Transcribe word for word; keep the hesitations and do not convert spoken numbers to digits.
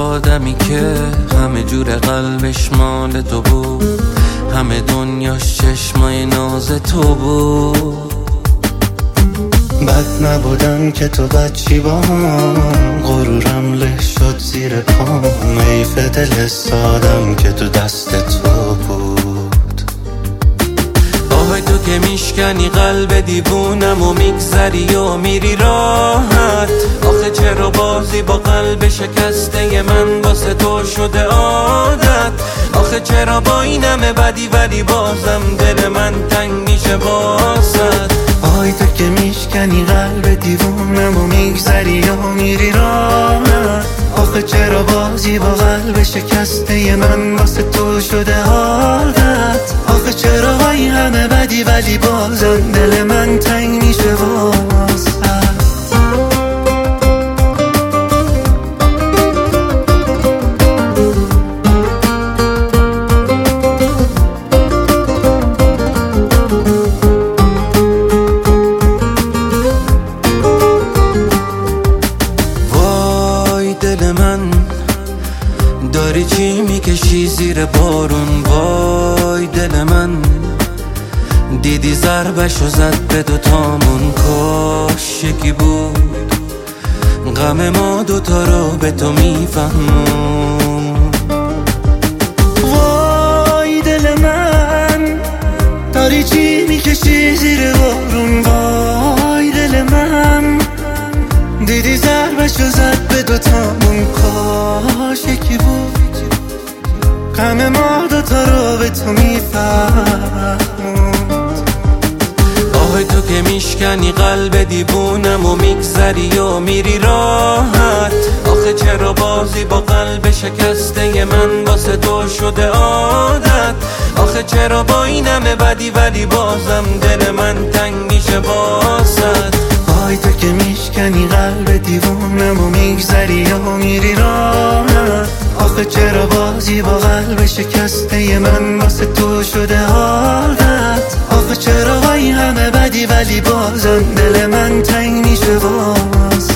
آدمی که همه جور قلبش مال تو بود، همه دنیاش چشمای ناز تو بود. بد نبودم که تو بچی با هم، غرورم له شد زیر پام. حیف دل سادم که تو دست تو بود. آهای تو که میشکنی قلب دیوونم و میگذری و میری راحت. آخه چرا بازی با قلب شکسته من واسه تو شده عادت؟ آخه چرا با این همه بدی ولی بازم دل من تنگ میشه واسط؟ آهای تو که میشکنی قلب دیوونم و میگذری و میری راحت. آخه چرا بازی با قلب شکسته من واسه تو شده عادت؟ آخه چرا با این همه بدی ولی بازم دل من تنگ میشه واسط؟ دل من داری چی میکشی زیر بارون؟ وای دل من دیدی ضربشو زد به دوتامون، کاش یکی بود غم ما دوتا رو به تو میفهمون. وای دل من داری چی میکشی زیر بارون؟ وای دل من دیدی ضربشو زد به دوتامون، کاش یکی بود غم ما دوتا رو به تو میفهموند. آهای تو که میشکنی قلب دیوونم و میگذری و میری راحت. آخه چرا بازی با قلب شکسته من واسه تو شده عادت؟ آخه چرا با این همه بدی ولی بازم دل من تنگ میشه واسط؟ آهای تو که میشکنی قلب دیوونم و میگذری و میری راحت. آخه چرا بازی با قلب شکسته من واسه تو شده عادت؟ آخه چرا با این همه بدی ولی بازم دل من تنگ میشه واسه